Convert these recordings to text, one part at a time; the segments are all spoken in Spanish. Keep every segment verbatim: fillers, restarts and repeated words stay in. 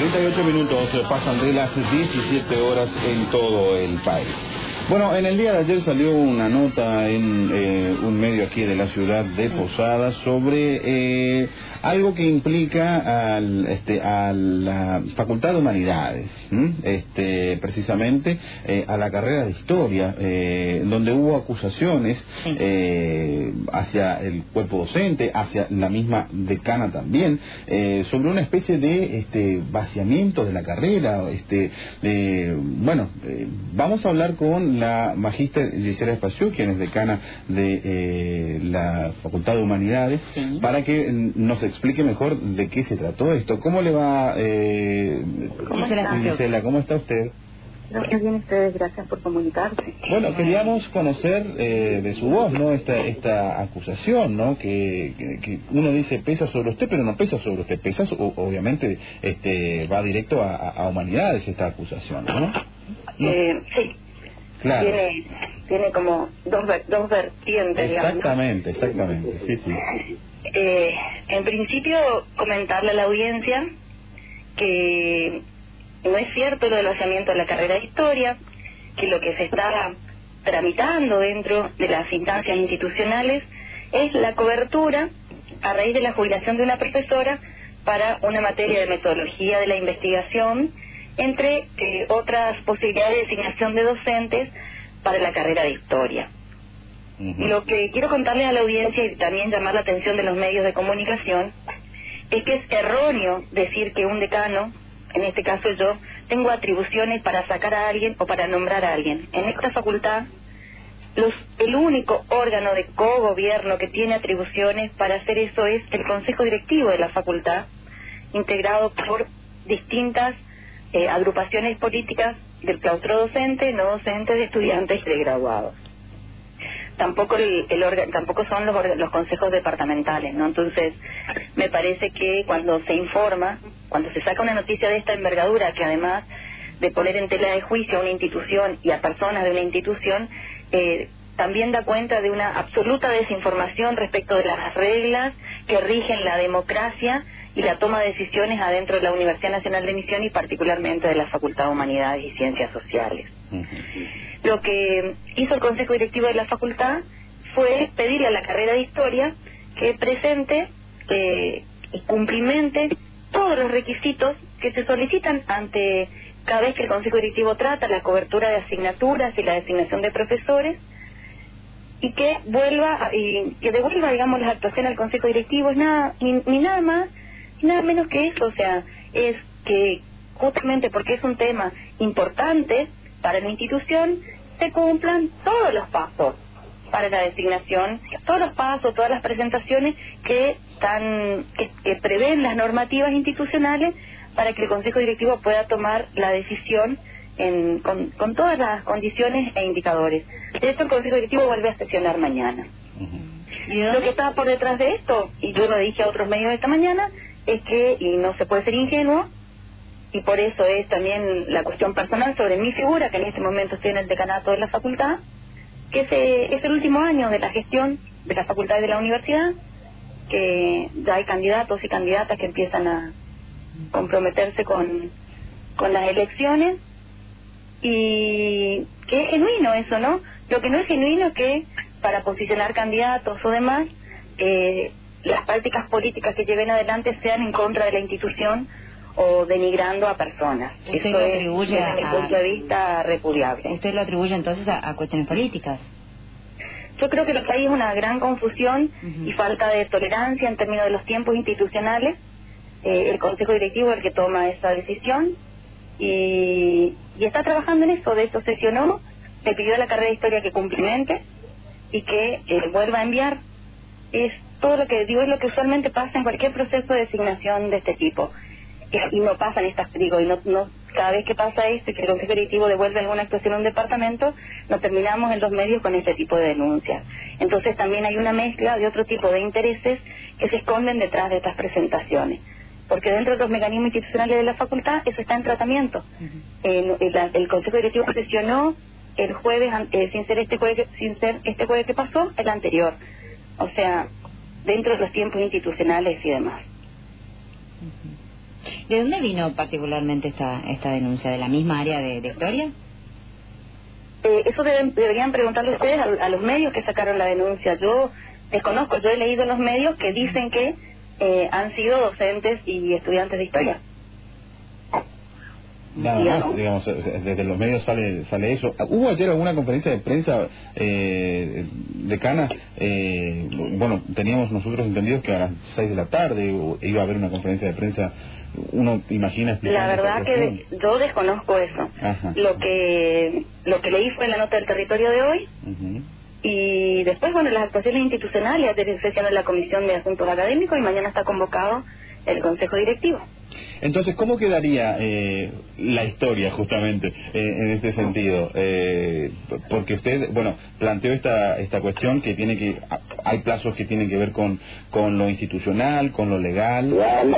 treinta y ocho minutos pasan de las diecisiete horas en todo el país. Bueno, en el día de ayer salió una nota en eh, un medio aquí de la ciudad de Posadas sobre eh, algo que implica al, este, a la Facultad de Humanidades, ¿m? este, precisamente eh, a la carrera de Historia, eh, donde hubo acusaciones eh, hacia el cuerpo docente, hacia la misma decana también, eh, sobre una especie de este, vaciamiento de la carrera. Este, eh, bueno, eh, vamos a hablar con la magíster Gisela Espaciú, quien es decana de eh, la Facultad de Humanidades, sí, para que nos explique mejor de qué se trató esto. ¿Cómo le va, eh, ¿Cómo está? Gisela? ¿Cómo está usted? Gracias, bien ustedes, gracias por comunicarse. Bueno, queríamos conocer eh, de su voz, ¿no? Esta esta acusación, ¿no? Que, que, que uno dice pesa sobre usted, pero no pesa sobre usted. Pesa, o, obviamente, este va directo a, a Humanidades esta acusación, ¿no? ¿No? Eh, sí. Claro. Tiene, tiene como dos, dos vertientes, exactamente, digamos, ¿no? Exactamente, sí, sí. Eh, en principio, comentarle a la audiencia que no es cierto lo del vaciamiento de la carrera de Historia, que lo que se está tramitando dentro de las instancias institucionales es la cobertura a raíz de la jubilación de una profesora para una materia de metodología de la investigación, entre eh, otras posibilidades de designación de docentes para la carrera de Historia. Uh-huh. Lo que quiero contarle a la audiencia y también llamar la atención de los medios de comunicación es que es erróneo decir que un decano, en este caso yo, tengo atribuciones para sacar a alguien o para nombrar a alguien. En esta facultad, los, el único órgano de cogobierno que tiene atribuciones para hacer eso es el Consejo Directivo de la facultad, integrado por distintas Eh, agrupaciones políticas del claustro docente, no docentes, de estudiantes y de graduados. Tampoco el, el orga, tampoco son los, los consejos departamentales, ¿no? Entonces, me parece que cuando se informa, cuando se saca una noticia de esta envergadura, que además de poner en tela de juicio a una institución y a personas de una institución, eh, también da cuenta de una absoluta desinformación respecto de las reglas que rigen la democracia y la toma de decisiones adentro de la Universidad Nacional de Misión y particularmente de la Facultad de Humanidades y Ciencias Sociales. Uh-huh. Lo que hizo el Consejo Directivo de la Facultad fue pedirle a la carrera de Historia que presente eh, y cumplimente todos los requisitos que se solicitan ante cada vez que el Consejo Directivo trata la cobertura de asignaturas y la designación de profesores, y que vuelva y que devuelva, digamos, las actuaciones al Consejo Directivo, es nada, ni, ni nada más nada menos que eso. O sea, es que justamente porque es un tema importante para la institución, se cumplan todos los pasos para la designación, todos los pasos, todas las presentaciones que están que, que prevén las normativas institucionales para que el Consejo Directivo pueda tomar la decisión en, con, con todas las condiciones e indicadores. De hecho, el Consejo Directivo vuelve a sesionar mañana. Uh-huh. Lo que está por detrás de esto, y yo lo dije a otros medios esta mañana, es que, y no se puede ser ingenuo, y por eso es también la cuestión personal sobre mi figura, que en este momento estoy en el decanato de la facultad, que se, es el último año de la gestión de la facultad y de la universidad, que ya hay candidatos y candidatas que empiezan a comprometerse con, con las elecciones, y que es genuino eso, ¿no? Lo que no es genuino es que para posicionar candidatos o demás, eh, las prácticas políticas que lleven adelante sean en contra de la institución o denigrando a personas. Usted Eso lo es, atribuye desde mi a... punto de vista, repudiable. ¿Usted lo atribuye entonces a, a cuestiones políticas? Yo creo que lo que hay es una gran confusión uh-huh. y falta de tolerancia en términos de los tiempos institucionales. Eh, el Consejo Directivo es el que toma esa decisión y, y está trabajando en eso. De eso sesionó, le pidió a la carrera de Historia que cumplimente y que eh, vuelva a enviar. Es todo lo que digo, es lo que usualmente pasa en cualquier proceso de designación de este tipo. Y no pasa en estas, digo, y no, no, cada vez que pasa esto y que el Consejo Directivo devuelve alguna actuación a un departamento, nos terminamos en los medios con este tipo de denuncias. Entonces también hay una mezcla de otro tipo de intereses que se esconden detrás de estas presentaciones. Porque dentro de los mecanismos institucionales de la facultad, eso está en tratamiento. Uh-huh. el, el, el Consejo Directivo sesionó el jueves, eh, sin ser este jueves, sin ser este jueves que pasó, el anterior. O sea, dentro de los tiempos institucionales y demás. Uh-huh. ¿De dónde vino particularmente esta esta denuncia? ¿De la misma área de, de historia? Eh, eso deben, deberían preguntarle ustedes a, a los medios que sacaron la denuncia. Yo desconozco, yo he leído en los medios que dicen que eh, han sido docentes y estudiantes de historia. Nada más, digamos, desde los medios sale sale eso. ¿Hubo ayer alguna conferencia de prensa, eh, decana? Eh, bueno, teníamos nosotros entendidos que a las seis de la tarde iba a haber una conferencia de prensa. Uno imagina... La verdad que de, yo desconozco eso. Ajá. Lo que lo que leí fue en la nota del territorio de hoy. Uh-huh. Y después, bueno, las actuaciones institucionales. Ayer sesionó la Comisión de Asuntos Académicos y mañana está convocado el Consejo Directivo. Entonces, ¿cómo quedaría eh, la historia justamente eh, en este sentido? Eh, porque usted, bueno, planteó esta esta cuestión que tiene que... Hay plazos que tienen que ver con, con lo institucional, con lo legal...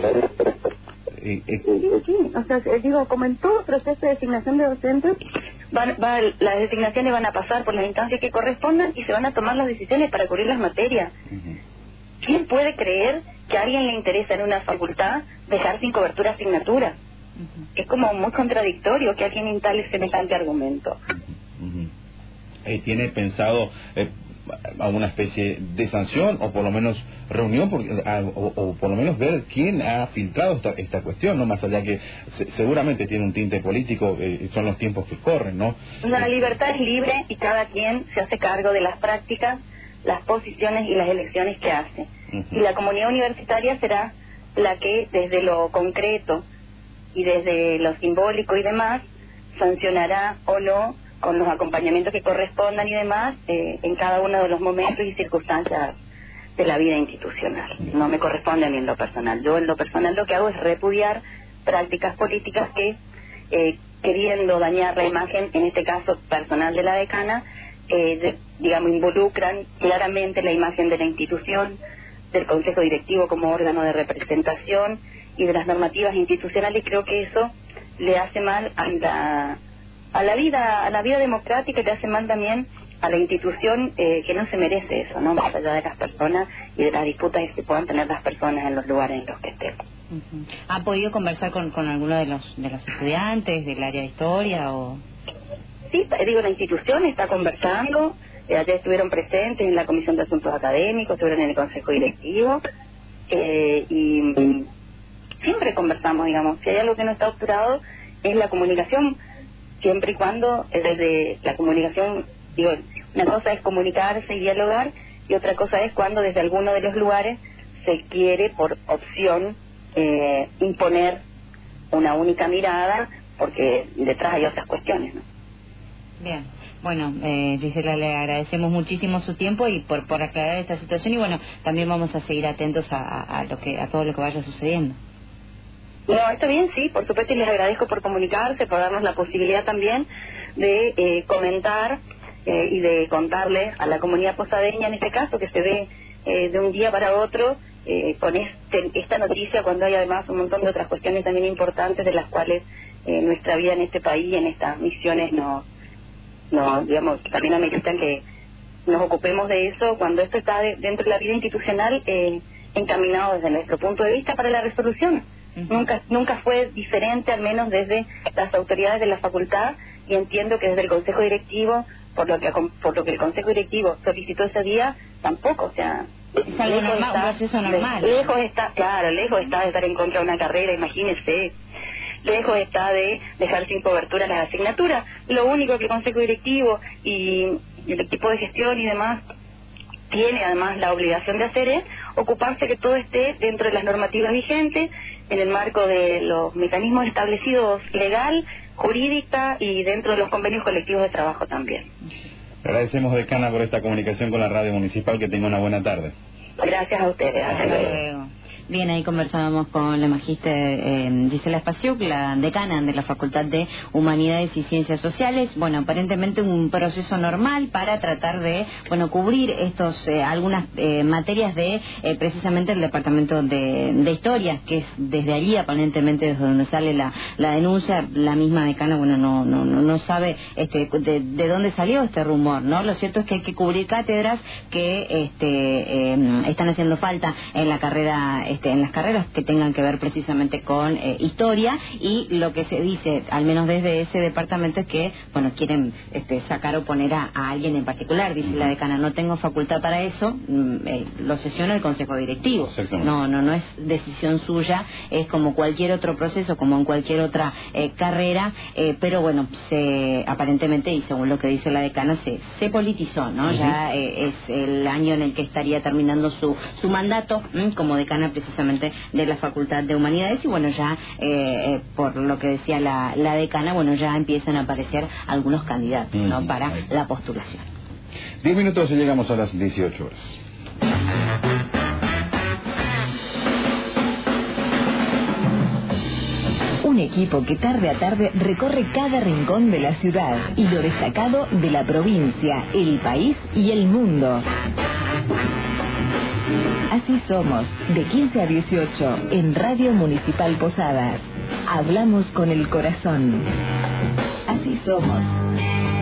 Eh, eh. Sí, sí, o sea, digo, como en todo proceso de designación de docentes, van, va, las designaciones van a pasar por las instancias que correspondan y se van a tomar las decisiones para cubrir las materias. Uh-huh. ¿Quién puede creer que a alguien le interesa en una facultad dejar sin cobertura asignatura? Uh-huh. Es como muy contradictorio que alguien instale semejante argumento. Uh-huh. Eh, ¿Tiene pensado eh, alguna especie de sanción o por lo menos reunión porque, a, o, o por lo menos ver quién ha filtrado esta, esta cuestión, no más allá que se, seguramente tiene un tinte político, eh, son los tiempos que corren, ¿no? La libertad es libre y cada quien se hace cargo de las prácticas, las posiciones y las elecciones que hace. Uh-huh. Y la comunidad universitaria será la que desde lo concreto y desde lo simbólico y demás sancionará o no con los acompañamientos que correspondan y demás eh, en cada uno de los momentos y circunstancias de la vida institucional. No me corresponde a mí en lo personal. Yo en lo personal lo que hago es repudiar prácticas políticas que, eh, queriendo dañar la imagen, en este caso personal de la decana, eh, de, digamos, involucran claramente la imagen de la institución, del Consejo Directivo como órgano de representación y de las normativas institucionales. Creo que eso le hace mal a la, a la vida, a la vida democrática, y le hace mal también a la institución, eh, que no se merece eso, ¿no? Más allá de las personas y de las disputas que puedan tener las personas en los lugares en los que estén. Uh-huh. ¿Ha podido conversar con, con alguno de los de los estudiantes del área de historia o...? Sí, digo, la institución está conversando. Eh, ayer estuvieron presentes en la Comisión de Asuntos Académicos, estuvieron en el Consejo Directivo, eh, y mm, siempre conversamos, digamos. Si hay algo que no está obturado es la comunicación, siempre y cuando eh, desde la comunicación, digo, una cosa es comunicarse y dialogar, y otra cosa es cuando desde alguno de los lugares se quiere por opción eh, imponer una única mirada, porque detrás hay otras cuestiones, ¿no? Bien, bueno, eh, Gisela, le agradecemos muchísimo su tiempo y por por aclarar esta situación, y bueno, también vamos a seguir atentos a, a, a lo que a todo lo que vaya sucediendo. No, está bien, sí, por supuesto, y les agradezco por comunicarse, por darnos la posibilidad también de eh, comentar eh, y de contarle a la comunidad posadeña, en este caso, que se ve eh, de un día para otro eh, con este, esta noticia, cuando hay además un montón de otras cuestiones también importantes de las cuales eh, nuestra vida en este país, en estas misiones, no, no digamos, también ameritan que nos ocupemos de eso cuando esto está de, dentro de la vida institucional, eh, encaminado desde nuestro punto de vista para la resolución. Uh-huh. Nunca nunca fue diferente, al menos desde las autoridades de la facultad, y entiendo que desde el Consejo Directivo, por lo que por lo que el Consejo Directivo solicitó ese día, tampoco, o sea, es algo normal, está, un proceso normal. Lejos está, claro, lejos está de estar en contra de una carrera, imagínese. Lejos está de dejar sin cobertura las asignaturas. Lo único que el Consejo Directivo y el equipo de gestión y demás tiene además la obligación de hacer es ocuparse que todo esté dentro de las normativas vigentes, en el marco de los mecanismos establecidos legal, jurídica y dentro de los convenios colectivos de trabajo también. Agradecemos, decana, por esta comunicación con la radio municipal. Que tenga una buena tarde. Gracias a ustedes. Hasta luego. Bien, ahí conversábamos con la magíster eh, Gisela Spasiuk, la decana de la Facultad de Humanidades y Ciencias Sociales. Bueno, aparentemente un proceso normal para tratar de, bueno, cubrir estos eh, algunas eh, materias de eh, precisamente el Departamento de, de Historia, que es desde allí aparentemente desde donde sale la, la denuncia. La misma decana, bueno, no no no, no sabe este de, de dónde salió este rumor, ¿no? Lo cierto es que hay que cubrir cátedras que este eh, están haciendo falta en la carrera este, en las carreras que tengan que ver precisamente con eh, historia, y lo que se dice, al menos desde ese departamento, es que, bueno, quieren este, sacar o poner a, a alguien en particular. Dice la decana, no tengo facultad para eso, eh, lo sesiona el consejo directivo. No, no, no es decisión suya, es como cualquier otro proceso, como en cualquier otra eh, carrera, eh, pero bueno, se aparentemente, y según lo que dice la decana, se, se politizó, ¿no? Uh-huh. Ya eh, es el año en el que estaría terminando su, su mandato ¿m? como decana precisamente de la Facultad de Humanidades, y bueno, ya eh, eh, por lo que decía la, la decana, bueno, ya empiezan a aparecer algunos candidatos, uh-huh. ¿no? Para la postulación. Diez minutos y llegamos a las dieciocho horas. Un equipo que tarde a tarde recorre cada rincón de la ciudad y lo destacado de la provincia, el país y el mundo. Así somos, de quince a dieciocho, en Radio Municipal Posadas. Hablamos con el corazón. Así somos.